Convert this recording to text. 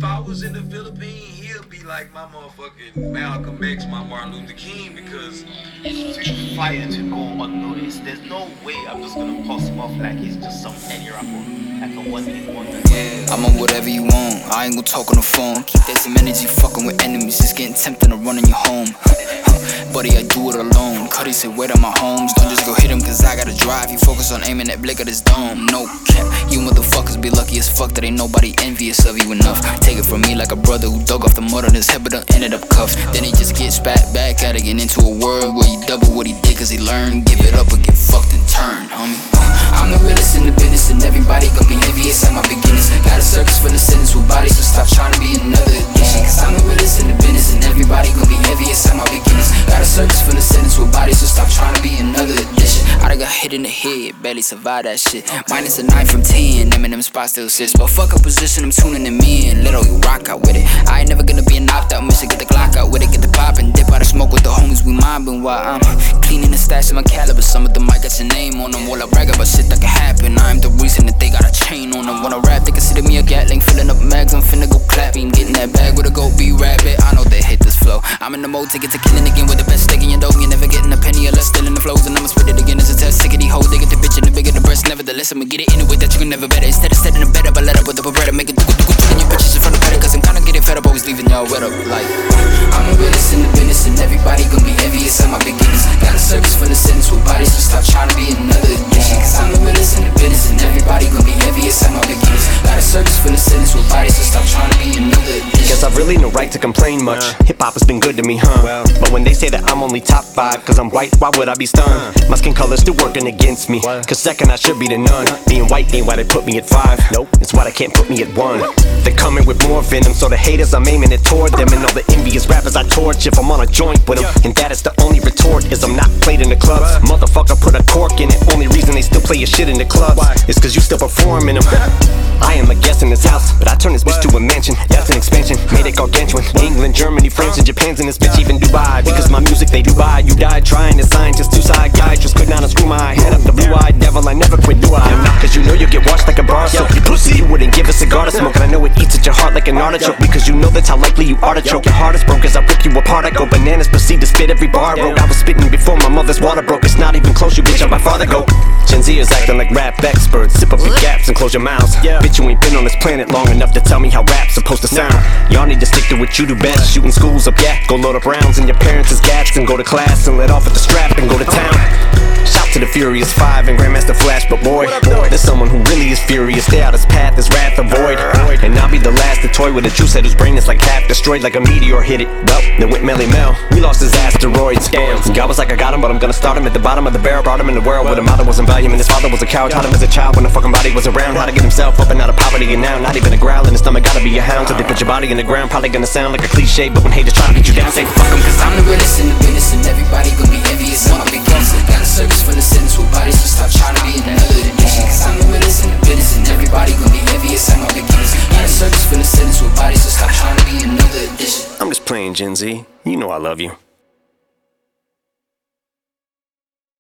I was in the Philippines, he'll be like my motherfucking Malcolm X, my Martin Luther King, because it's too fire to go unnoticed. There's no way I'm just gonna pass him off like he's just some any rapper, like a one-hit wonder. Yeah, I'm on whatever you want. I ain't gon' talk on the phone. Keep that same energy fucking with enemies. It's getting tempting to run in your home. Buddy, I do it alone. Cuddy said, wait on my homes. Don't just go hit him, cause I gotta drive. You focus on aiming that blick at his dome. No cap, you motherfuckers be lucky as fuck that ain't nobody envious of you enough. Take it from me like a brother who dug off the mud on his head but done ended up cuffed. Then he just gets spat back at it, get into a world where he double what he did cause he learned. Give it up or get fucked and turn, homie. I'm the realest in the business and everybody gon' be envious at my beginnings. Got a circus full of sinners with bodies, so stop trying to be another addiction. Cause I'm the realest in the business and everybody gon' be envious at my beginnings. Got a circus full of sinners with bodies, so stop trying to be another addition. I done got hit in the head, barely survived that shit. Minus a 9 from 10, Eminem spot still sits. But fuck a position, I'm tuning them in. Little you rock out with it. I ain't never gonna be an opt-out mission. Get the Glock out with it, get the pop and dip out of smoke with the homies we mobbing while I'm cleaning the stash of my caliber. Some of them might got your name on them. While I brag about shit that can happen, I'm the reason that they got a chain on them. When I rap, they consider me a Gatling, filling up mags. I'm finna go clapping, getting that bag with a go be rabbit. I know they hate this flow. I'm in the mode to get to killing again with the best steak in your dough. You're never getting a penny or less, still in the flows, and I'ma spit it again as a test. Sick of these hoes, they get the bitch and the bigger the breast. Nevertheless, I'ma get it in a way that you can never better. Instead of setting a bed up, I let up with the bread. Make it do your bitches in front of better, cause I'm kinda getting fed up, always leaving y'all wet up. Like, I'm the realest in the business, and everybody gon' be envious at my beginnings. Got a circus full of sinners with bodies, so stop trying to be another addiction. Cause I'm the realest in the business, and everybody gon' be envious at my beginnings. Got a circus full of sinners with bodies, so stop trying to be another addiction. Guess I've really no right to complain much. Hip-hop has been good to me, huh? But when they say that I'm only top 5 cause I'm white, why would I be stunned? My skin color's still working against me, cause second I should be the none. Being white ain't why they put me at 5. Nope, it's why they can't put me at 1. They're coming with more venom, so the haters I'm aiming it toward them. And all the envious rappers I torch if I'm on a joint with them. And that is the only retort, is I'm not played in the clubs. Motherfucker put a cork in it, only reason they still play your shit in the clubs is cause you still perform in them. I am a guest in this house, but I turn this bitch to a mansion. That's an expansion, made it gargantuan. England, Germany, France, and Japan's in this bitch, even Dubai. Because my music they do buy. You died trying to scientist, two-side guy. Just could not unscrew my head up the blue-eyed devil. I never quit, do I? Not cause you know you get washed like a bar soap. You pussy, you wouldn't give a cigar to smoke. And I know it eats at your heart like an artichoke. Because you know that's how likely you are to choke. Your heart is broke as I rip you apart. I go bananas, proceed to spit every bar I wrote. I was spitting before my mother's water broke. It's not even close, you bitch, I'm my father go. Gen Zers acting like rap experts. Sip up your gaps and close your mouths. Bitch, you ain't been on this planet long enough to tell me how rap's supposed to sound. Y'all need to stick to what you do best. Shooting schools up, yeah. Go load up rounds in your parents' gats and go to class and let off at the strap and go to town. Shout to the Furious 5 and Grandmaster Flash, but boy, there's someone who really is furious. Stay out his path, his wrath avoid. And I'll be the last to toy with a juice head whose brain is like half destroyed, like a meteor hit it. Well, then went Melly Mel, we lost his asteroids. Damn, God was like, I got him, but I'm gonna start him at the bottom of the barrel. Brought him in the world where the mother wasn't value and his father was a coward. Taught him as a child when the fucking body was around how to get himself up and out of poverty. And now, not even a growl in his stomach, gotta be a hound. So they put your body in the ground, probably gonna sound like a cliche. But when haters try to get you down, say fuck them, cause I'm the realest in the business, and everybody gon' be envious at my beginnings. Got a circus full of sinners with bodies, so stop trying to be another addiction. Cause I'm the realest in the business, and everybody gon' be envious at my beginnings. Got a circus full of sinners with bodies, so stop trying to be another addition. I'm just playing, Gen Z. You know I love you.